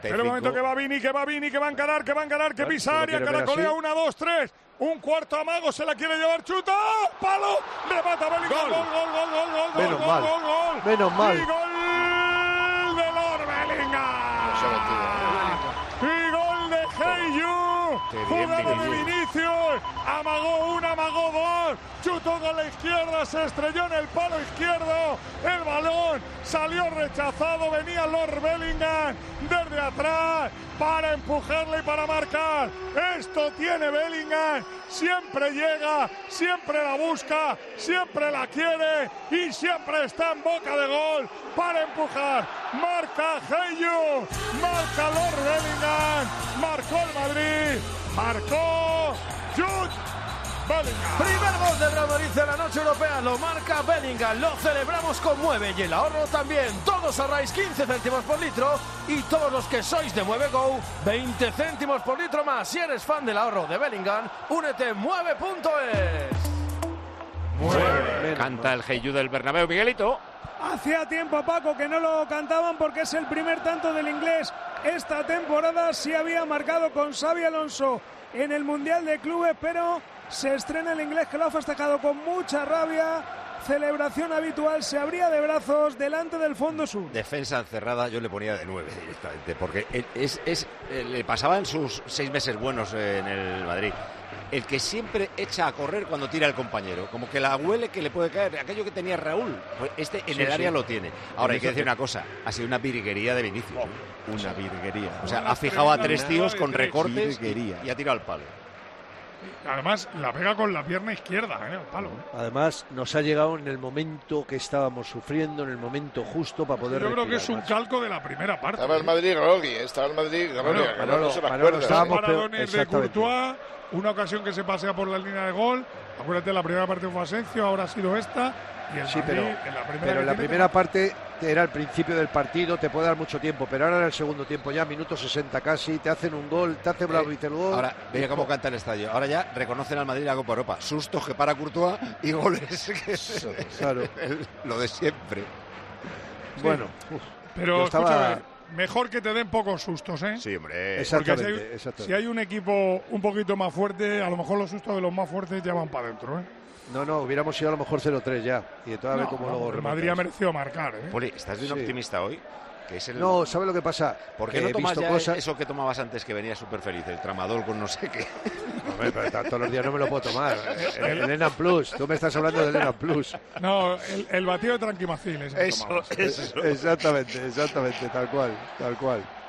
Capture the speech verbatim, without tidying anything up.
Pero un momento que va Vini, que va Vini, que va a encarar, que va a encarar, que pisa área, caracolea, una, dos, tres. Un cuarto amago, se la quiere llevar, chuta, palo, remata Bellingham, gol, gol, gol, gol, gol, Menos gol, mal. gol, gol, Menos mal. Y gol de Lord Bellingham. Y gol de Heyu. Jugada de Vinicius. Amagó una, amagó dos. Chutó con la izquierda, se estrelló en el palo izquierdo. El balón salió rechazado. Venía Lord Bellingham desde atrás para empujarle y para marcar. Esto tiene Bellingham. Siempre llega, siempre la busca, siempre la quiere y siempre está en boca de gol para empujar. Marca Heyu, marca Lord Bellingham, marcó el Madrid, marcó Jude Bellingham. Primer gol del Real Madrid en la noche europea, lo marca Bellingham, lo celebramos con Mueve y el ahorro también. Todos ahorráis quince céntimos por litro y todos los que sois de Mueve Go, veinte céntimos por litro más. Si eres fan del ahorro de Bellingham, únete en mueve punto es. Mueve. Canta el Heyu del Bernabéu, Miguelito. Hacía tiempo, Paco, que no lo cantaban porque es el primer tanto del inglés esta temporada. Sí había marcado con Xabi Alonso en el Mundial de Clubes, pero se estrena el inglés que lo ha festejado con mucha rabia. Celebración habitual, se abría de brazos delante del fondo sur. Defensa encerrada, yo le ponía de nueve directamente, porque es, es, le pasaba en sus seis meses buenos en el Madrid. El que siempre echa a correr cuando tira el compañero, como que la huele que le puede caer, aquello que tenía Raúl, pues este en Sí, el área sí. lo tiene. Ahora hay que decir una cosa, ha sido una virguería de Vinicius. Oh, una virguería. O sea, ha fijado a tres tíos con recortes y, Virguería. y ha tirado al palo. Además, la pega con la pierna izquierda, ¿eh? El palo. ¿eh? Además, nos ha llegado en el momento que estábamos sufriendo, en el momento justo para poder Yo creo que es un más. calco de la primera parte. Estaba el Madrid Grogui, estaba el Madrid Grogui, Bueno, que no, Manolo, no se me Manolo, acuerda. estábamos ¿eh? peor, Paradones de exactamente. Courtois, una ocasión que se pasea por la línea de gol. Acuérdate, la primera parte fue Asensio, ahora ha sido esta. Y el Sí, Madrid, pero, en la primera, pero en la que tiene- primera parte era el principio del partido, te puede dar mucho tiempo, pero ahora en el segundo tiempo ya, minuto sesenta casi, te hacen un gol, te hace Blauvitz el gol. Ahora, veía cómo canta el estadio. Ahora ya reconocen al Madrid la Copa Europa. Sustos que para Courtois y goles que es Claro. el- lo de siempre. Bueno, uf, Pero yo estaba- escúchame, mejor que te den pocos sustos, ¿eh? Sí, hombre. Porque exactamente, si hay, exactamente. si hay un equipo un poquito más fuerte, a lo mejor los sustos de los más fuertes ya van para adentro, ¿eh? No, no, hubiéramos ido a lo mejor cero tres ya. Y de toda vez No, como no, luego el Madrid ha remontas. merecido marcar, ¿eh? Poli, ¿estás bien Sí. optimista hoy? Que es el... No, ¿sabes lo que pasa? ¿Por qué Que no he tomas visto ya cosas. eso que tomabas antes que venía súper feliz? El tramadol con no sé qué. Hombre, pero todos los días no me lo puedo tomar. El, el Enan Plus, tú me estás hablando del Enan Plus. No, el, el batido de Tranquimacil. ese que Eso, tomabas. eso. Exactamente, exactamente, tal cual, tal cual.